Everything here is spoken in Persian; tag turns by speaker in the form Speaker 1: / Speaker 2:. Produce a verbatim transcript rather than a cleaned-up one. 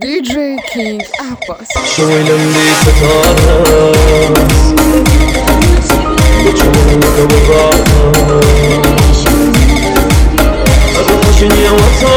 Speaker 1: دی جی کینگ عباس
Speaker 2: شويلم دي ستارس بتشوفك وراس الروح يا وطن